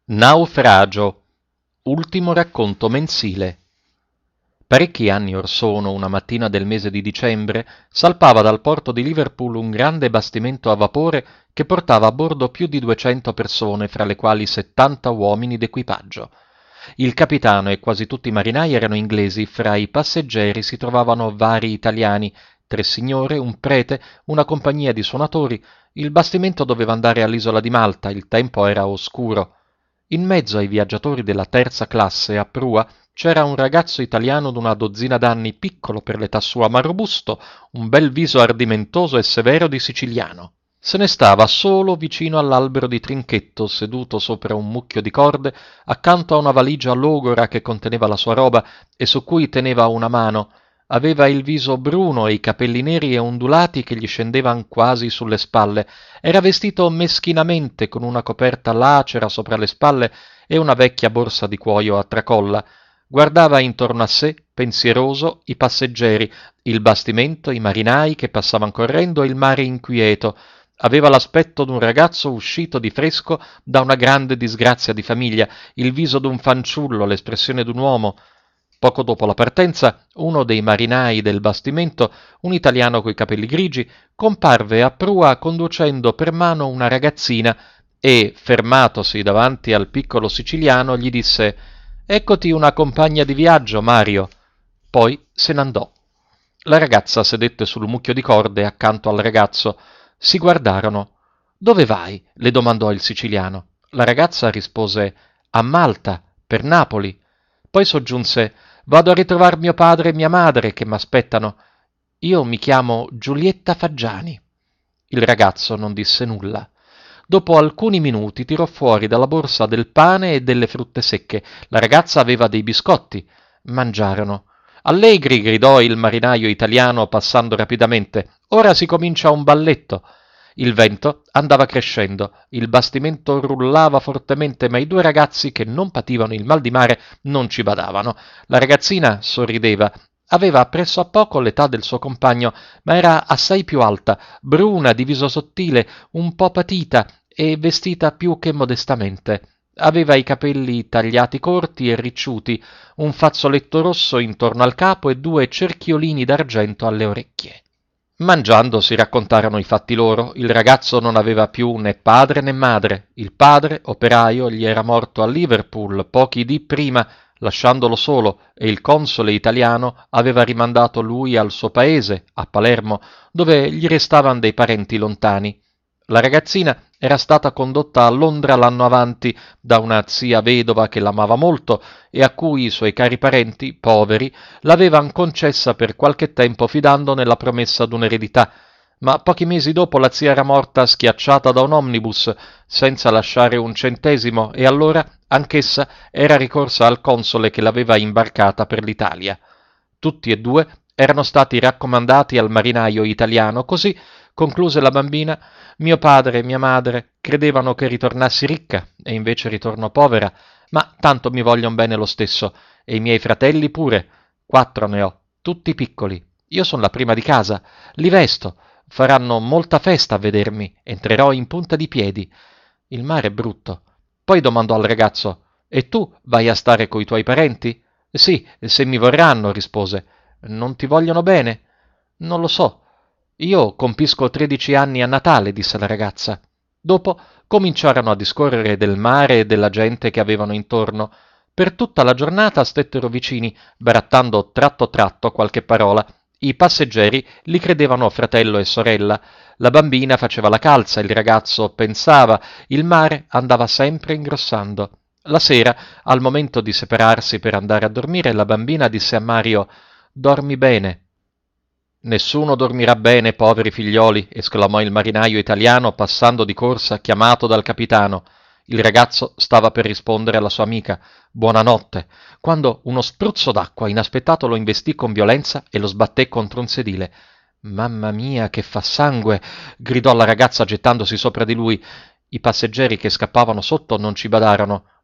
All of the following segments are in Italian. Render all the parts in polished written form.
Naufragio, ultimo racconto mensile. Parecchi anni or sono, una mattina del mese di dicembre, salpava dal porto di Liverpool un grande bastimento a vapore che portava a bordo più di 200 persone, fra le quali 70 uomini d'equipaggio. Il capitano e quasi tutti i marinai erano inglesi, fra i passeggeri si trovavano vari italiani, 3 signore, un prete, una compagnia di suonatori. Il bastimento doveva andare all'isola di Malta, il tempo era oscuro. In mezzo ai viaggiatori della terza classe a prua c'era un ragazzo italiano d'una dozzina d'anni, piccolo per l'età sua, ma robusto, un bel viso ardimentoso e severo di siciliano. Se ne stava solo vicino all'albero di Trinchetto, seduto sopra un mucchio di corde, accanto a una valigia logora che conteneva la sua roba e su cui teneva una mano. Aveva il viso bruno e i capelli neri e ondulati che gli scendevan quasi sulle spalle. Era vestito meschinamente con una coperta lacera sopra le spalle e una vecchia borsa di cuoio a tracolla. Guardava intorno a sé, pensieroso, i passeggeri, il bastimento, i marinai che passavan correndo e il mare inquieto. Aveva l'aspetto d'un ragazzo uscito di fresco da una grande disgrazia di famiglia, il viso d'un fanciullo, l'espressione d'un uomo. Poco dopo la partenza, uno dei marinai del bastimento, un italiano coi capelli grigi, comparve a prua conducendo per mano una ragazzina e, fermatosi davanti al piccolo siciliano, gli disse: «Eccoti una compagna di viaggio, Mario». Poi se n'andò. La ragazza sedette sul mucchio di corde accanto al ragazzo. Si guardarono. «Dove vai?» le domandò il siciliano. La ragazza rispose: «A Malta, per Napoli». Poi soggiunse: «Vado a ritrovar mio padre e mia madre che m'aspettano. Io mi chiamo Giulietta Faggiani». Il ragazzo non disse nulla. Dopo alcuni minuti tirò fuori dalla borsa del pane e delle frutte secche. La ragazza aveva dei biscotti. Mangiarono. «Allegri!» gridò il marinaio italiano passando rapidamente. «Ora si comincia un balletto». Il vento andava crescendo, il bastimento rullava fortemente, ma i due ragazzi, che non pativano il mal di mare, non ci badavano. La ragazzina sorrideva. Aveva presso a poco l'età del suo compagno, ma era assai più alta, bruna, di viso sottile, un po' patita e vestita più che modestamente. Aveva i capelli tagliati corti e ricciuti, un fazzoletto rosso intorno al capo e 2 cerchiolini d'argento alle orecchie. Mangiando si raccontarono i fatti loro. Il ragazzo non aveva più né padre né madre. Il padre, operaio, gli era morto a Liverpool pochi dì prima, lasciandolo solo, e il console italiano aveva rimandato lui al suo paese, a Palermo, dove gli restavan dei parenti lontani. La ragazzina era stata condotta a Londra l'anno avanti da una zia vedova che l'amava molto e a cui i suoi cari parenti, poveri, l'avevan concessa per qualche tempo fidandone la promessa d'un'eredità, ma pochi mesi dopo la zia era morta schiacciata da un omnibus, senza lasciare un centesimo, e allora anch'essa era ricorsa al console che l'aveva imbarcata per l'Italia. Tutti e due erano stati raccomandati al marinaio italiano, così, concluse la bambina, mio padre e mia madre credevano che ritornassi ricca e invece ritorno povera, ma tanto mi voglion bene lo stesso, e i miei fratelli pure. 4 ne ho, tutti piccoli. Io son la prima di casa, li vesto, faranno molta festa a vedermi, entrerò in punta di piedi. Il mare è brutto. Poi domandò al ragazzo: «E tu vai a stare coi tuoi parenti?» «Sì, se mi vorranno», rispose. «Non ti vogliono bene?» «Non lo so. Io compisco 13 anni a Natale», disse la ragazza. Dopo cominciarono a discorrere del mare e della gente che avevano intorno. Per tutta la giornata stettero vicini, barattando tratto tratto qualche parola. I passeggeri li credevano fratello e sorella. La bambina faceva la calza, il ragazzo pensava, il mare andava sempre ingrossando. La sera, al momento di separarsi per andare a dormire, la bambina disse a Mario: «Dormi bene». «Nessuno dormirà bene, poveri figlioli», esclamò il marinaio italiano passando di corsa, chiamato dal capitano. Il ragazzo stava per rispondere alla sua amica «Buonanotte», quando uno spruzzo d'acqua inaspettato lo investì con violenza e lo sbatté contro un sedile. «Mamma mia, che fa sangue!» gridò la ragazza gettandosi sopra di lui. I passeggeri che scappavano sotto non ci badarono.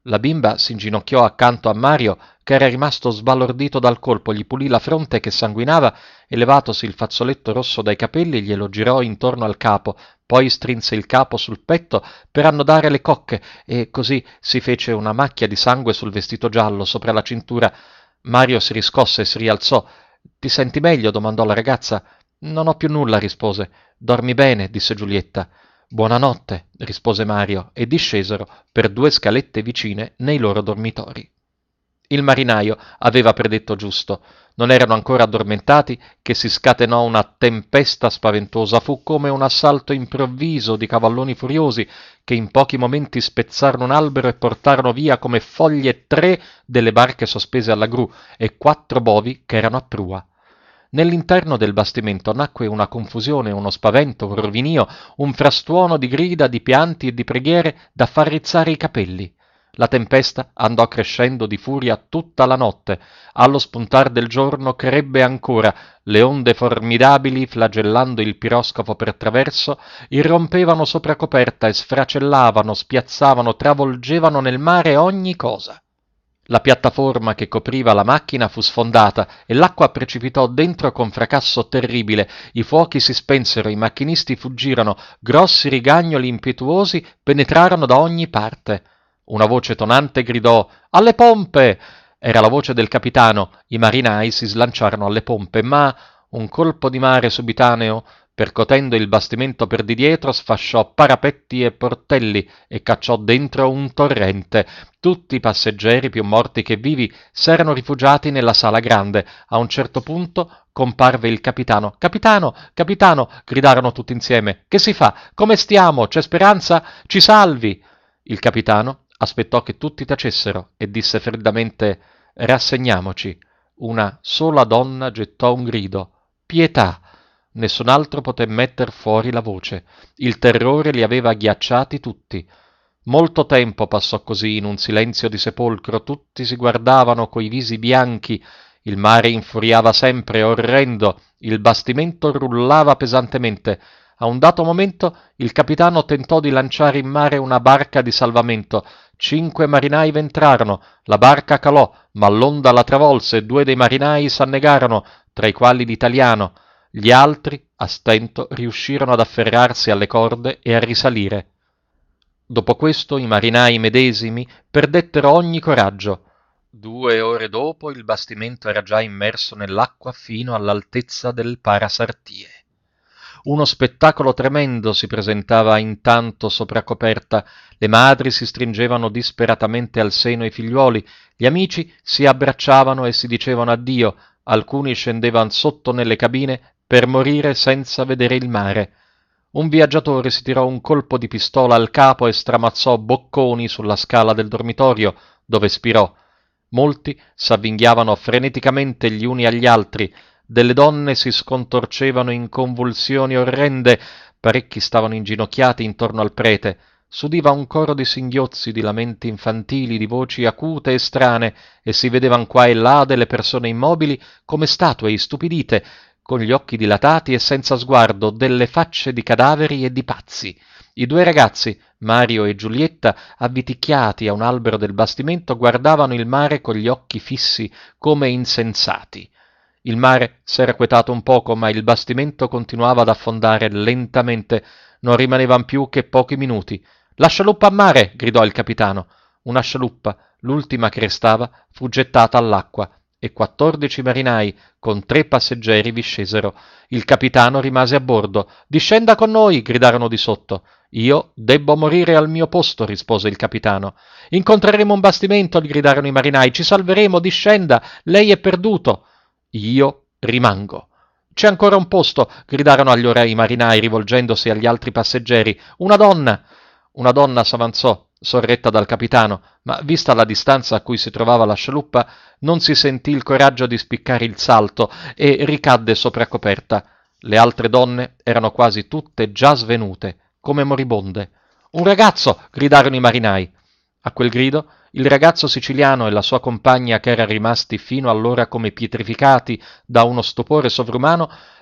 La bimba si inginocchiò accanto a Mario, che era rimasto sbalordito dal colpo, gli pulì la fronte che sanguinava e levatosi il fazzoletto rosso dai capelli glielo girò intorno al capo, poi strinse il capo sul petto per annodare le cocche e così si fece una macchia di sangue sul vestito giallo sopra la cintura. Mario si riscosse e si rialzò. «Ti senti meglio?» domandò la ragazza. «Non ho più nulla», rispose. «Dormi bene», disse Giulietta. «Buonanotte», rispose Mario, e discesero per 2 scalette vicine nei loro dormitori. Il marinaio aveva predetto giusto. Non erano ancora addormentati che si scatenò una tempesta spaventosa. Fu come un assalto improvviso di cavalloni furiosi che in pochi momenti spezzarono un albero e portarono via come foglie 3 delle barche sospese alla gru e 4 bovi che erano a prua. Nell'interno del bastimento nacque una confusione, uno spavento, un rovinio, un frastuono di grida, di pianti e di preghiere da far rizzare i capelli. La tempesta andò crescendo di furia tutta la notte. Allo spuntar del giorno crebbe ancora. Le onde formidabili, flagellando il piroscafo per traverso, irrompevano sopra coperta e sfracellavano, spiazzavano, travolgevano nel mare ogni cosa. La piattaforma che copriva la macchina fu sfondata e l'acqua precipitò dentro con fracasso terribile. I fuochi si spensero, i macchinisti fuggirono, grossi rigagnoli impetuosi penetrarono da ogni parte. Una voce tonante gridò «Alle pompe!» Era la voce del capitano. I marinai si slanciarono alle pompe, ma un colpo di mare subitaneo, percotendo il bastimento per di dietro, sfasciò parapetti e portelli e cacciò dentro un torrente. Tutti i passeggeri, più morti che vivi, s'erano rifugiati nella sala grande. A un certo punto comparve il capitano. «Capitano! Capitano!» gridarono tutti insieme. «Che si fa? Come stiamo? C'è speranza? Ci salvi!» Il capitano aspettò che tutti tacessero e disse freddamente «Rassegniamoci». Una sola donna gettò un grido «Pietà!». Nessun altro poté metter fuori la voce. Il terrore li aveva agghiacciati tutti. Molto tempo passò così in un silenzio di sepolcro, tutti si guardavano coi visi bianchi, il mare infuriava sempre, orrendo, il bastimento rullava pesantemente. A un dato momento il capitano tentò di lanciare in mare una barca di salvamento. 5 marinai v'entrarono, la barca calò, ma l'onda la travolse e 2 dei marinai s'annegarono, tra i quali l'italiano. Gli altri, a stento, riuscirono ad afferrarsi alle corde e a risalire. Dopo questo i marinai medesimi perdettero ogni coraggio. 2 ore dopo il bastimento era già immerso nell'acqua fino all'altezza del parasartie. Uno spettacolo tremendo si presentava intanto sopra coperta. Le madri si stringevano disperatamente al seno i figliuoli, gli amici si abbracciavano e si dicevano addio, alcuni scendevano sotto nelle cabine per morire senza vedere il mare. Un viaggiatore si tirò un colpo di pistola al capo e stramazzò bocconi sulla scala del dormitorio, dove spirò. Molti s'avvinghiavano freneticamente gli uni agli altri, delle donne si scontorcevano in convulsioni orrende, parecchi stavano inginocchiati intorno al prete. S'udiva un coro di singhiozzi, di lamenti infantili, di voci acute e strane, e si vedevan qua e là delle persone immobili come statue istupidite, con gli occhi dilatati e senza sguardo, delle facce di cadaveri e di pazzi. I 2 ragazzi, Mario e Giulietta, avviticchiati a un albero del bastimento, guardavano il mare con gli occhi fissi come insensati. Il mare s'era quetato un poco, ma il bastimento continuava ad affondare lentamente. Non rimanevan più che pochi minuti. «La scialuppa a mare!» gridò il capitano. Una scialuppa, l'ultima che restava, fu gettata all'acqua e 14 marinai con 3 passeggeri vi scesero. Il capitano rimase a bordo. «Discenda con noi!» gridarono di sotto. «Io debbo morire al mio posto», rispose il capitano. «Incontreremo un bastimento!» gli gridarono i marinai. «Ci salveremo, discenda! Lei è perduto!» «Io rimango!» «C'è ancora un posto!» gridarono agli i marinai rivolgendosi agli altri passeggeri. «Una donna!» Una donna s'avanzò, sorretta dal capitano, ma vista la distanza a cui si trovava la scialuppa, non si sentì il coraggio di spiccare il salto e ricadde sopra coperta. Le altre donne erano quasi tutte già svenute, come moribonde. «Un ragazzo!» gridarono i marinai. A quel grido il ragazzo siciliano e la sua compagna, che erano rimasti fino allora come pietrificati da uno stupore sovrumano,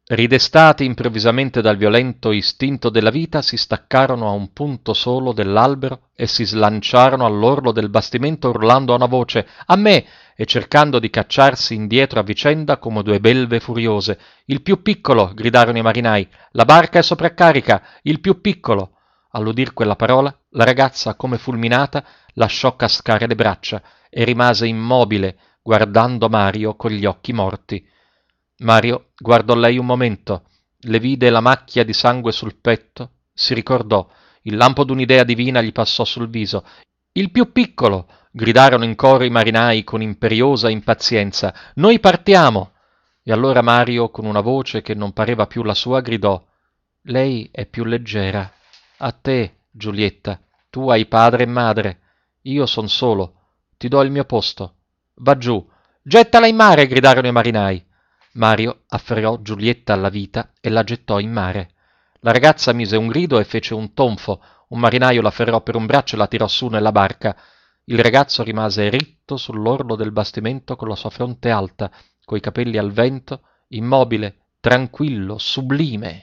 Ridestati improvvisamente dal violento istinto della vita, si staccarono a un punto solo dell'albero e si slanciarono all'orlo del bastimento urlando a una voce «A me!» e cercando di cacciarsi indietro a vicenda come due belve furiose. «Il più piccolo!» gridarono i marinai. «La barca è sovraccarica! Il più piccolo!» All'udir quella parola, la ragazza, come fulminata, lasciò cascare le braccia e rimase immobile, guardando Mario con gli occhi morti. Mario guardò lei un momento, le vide la macchia di sangue sul petto, si ricordò, il lampo d'un'idea divina gli passò sul viso. «Il più piccolo!» gridarono in coro i marinai con imperiosa impazienza. «Noi partiamo!» E allora Mario, con una voce che non pareva più la sua, gridò: «Lei è più leggera. A te, Giulietta, tu hai padre e madre. Io son solo. Ti do il mio posto. Va giù!» «Gettala in mare!» gridarono i marinai. Mario afferrò Giulietta alla vita e la gettò in mare. La ragazza mise un grido e fece un tonfo. Un marinaio la ferrò per un braccio e la tirò su nella barca. Il ragazzo rimase ritto sull'orlo del bastimento con la sua fronte alta, coi capelli al vento, immobile, tranquillo, sublime.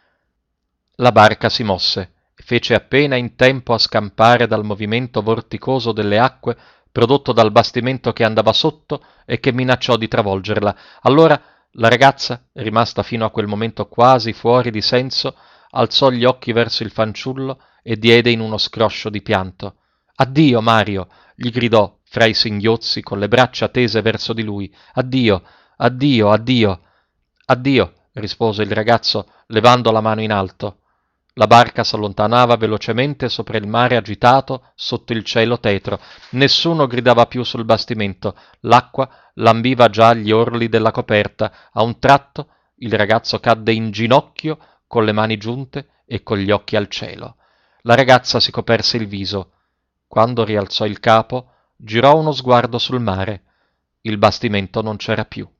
La barca si mosse e fece appena in tempo a scampare dal movimento vorticoso delle acque prodotto dal bastimento che andava sotto e che minacciò di travolgerla. Allora la ragazza, rimasta fino a quel momento quasi fuori di senso, alzò gli occhi verso il fanciullo e diede in uno scroscio di pianto. «Addio, Mario!» gli gridò fra i singhiozzi con le braccia tese verso di lui. «Addio, addio, addio!» «Addio!» rispose il ragazzo levando la mano in alto. La barca s'allontanava velocemente sopra il mare agitato, sotto il cielo tetro. Nessuno gridava più sul bastimento. L'acqua lambiva già gli orli della coperta. A un tratto il ragazzo cadde in ginocchio con le mani giunte e con gli occhi al cielo. La ragazza si coperse il viso. Quando rialzò il capo, girò uno sguardo sul mare. Il bastimento non c'era più.